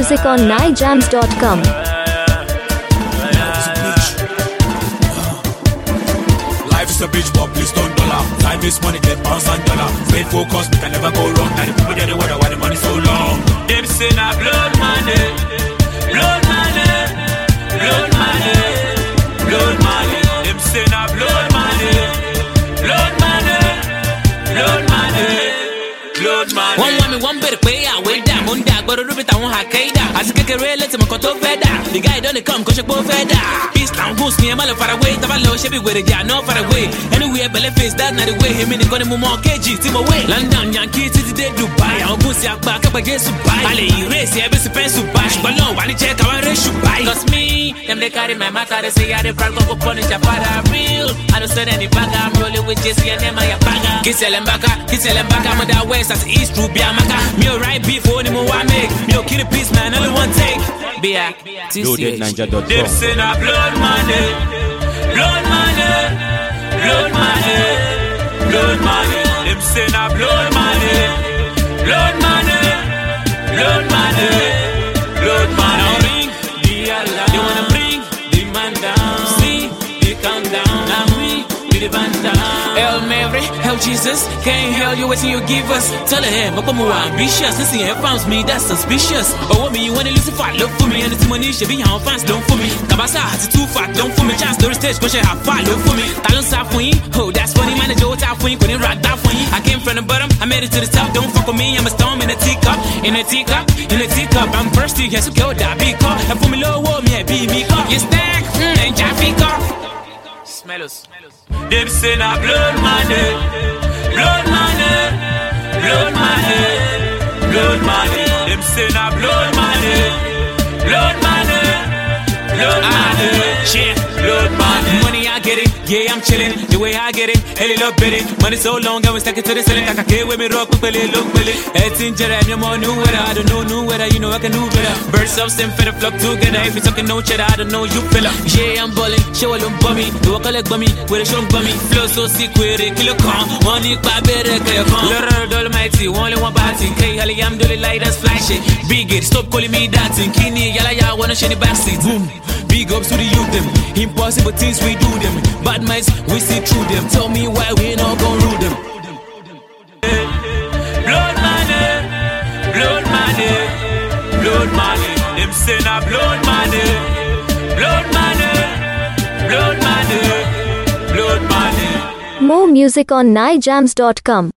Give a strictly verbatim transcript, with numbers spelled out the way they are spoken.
music on nijams dot com. Life is a bitch, but please don't dollar. Time is money, get pounds and dollar. Stay focused, we can never go wrong. Now the people get the wonder why the money so long. Them say na blood money, blood money, blood money, blood money. Them say na blood money, blood money, blood money, blood money. One woman, one better pay out, way down, one dog, but a rubit I won't have Kaida. As a kicker, let's him go to Feda. The guy don't come, cause you go Feda. Peace down, who's near Malo far away, Tavalo, Chevy with it, yeah, no far away. Anywhere, belly face, that's not the way. Him in the corner, more K G, Team away. London, Yankee, City, they Dubai. I'm going to back up against Dubai. Ali, race, yeah, best friends to buy. But no, I check, I want to buy. Cause me, them they carry my matter, they say, I the front go punish your father real. I don't send any bag, I'm rolling with Jesse and them, I bag. Kissel and Baka, Kissel and Baka, I'm that west, that's east, Rubia Maka. Me a right beef, only more I make. Me a kill a piece, man, only one take. Be a loaded ninja dot com. Them say na blood money, blood money, blood money, blood money. Them say na blood money, blood money, blood money, blood money. Now ring the alarm. They wanna bring the man down. See the countdown. Now we be the band down. Hail Mary, Hail Jesus, can't hail you waiting you give us. Tell him, I'm more ambitious. This here found me, that's suspicious. Oh, what me, you wanna listen for, look for me. And the money should be on fans, don't for me. Kabasa has too far, don't for me. Chance, no stage, cause you have far, look for me. Talent side for you, oh, that's funny. Manager, what's out for you, couldn't rock that for you. I came from the bottom, I made it to the top. Don't fuck with me, I'm a storm in a teacup. In a teacup, in a teacup. I'm thirsty, yes, okay, oh, that be caught. And for me, low, whoa, me, I be me, caught. You stack, mm, and Jaffe caught. Smell us. Them say na blood money, blood money, blood money, blood money. Them say na blood money, blood money, blood money, Yeah, blood money. money I get it, yeah I'm chillin'. The way I get it, hell love bit it. Money so long, I was stuck it to the ceiling. Like I can't with me rock, but it look really. It's in Jedi, no more new weather. I don't know new weather, you know I can do better. Birds of stem feather flock together. If you talking no cheddar, I don't know you fella. Yeah I'm ballin', show a little bummy. Do I collect bummy, with a show bummy. Flow so sick with it, kill a con. Money by better, kill a con. Lord Almighty, only one body. K Halley, I'm doing light as flashing. Big it, stop calling me that thing. Kini, yalla ya wanna shiny backseat. Boom. Big ups to the youth them. Impossible things we do them. Bad minds we see through them. Tell me why we not gon' rule them. Blood money, blood money, blood money. Them say na blood money, blood money, blood money, blood money. More music on nijams dot com.